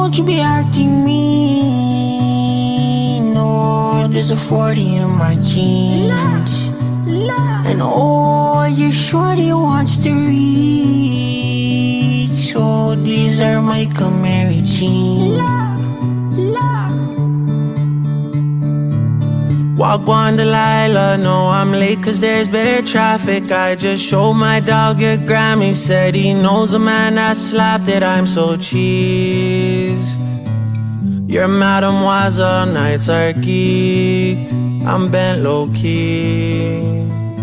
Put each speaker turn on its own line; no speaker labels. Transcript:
Don't you be acting mean. No, there's a 40 in my jeans. And oh, your shorty wants to reach. So these are my Camry jeans. Wagwan Delilah, no, I'm late cause there's bad traffic. I just showed my dog your Grammy. Said he knows the man that slapped it. I'm so cheesed. Your mademoiselle nights are geeked. I'm bent low-key.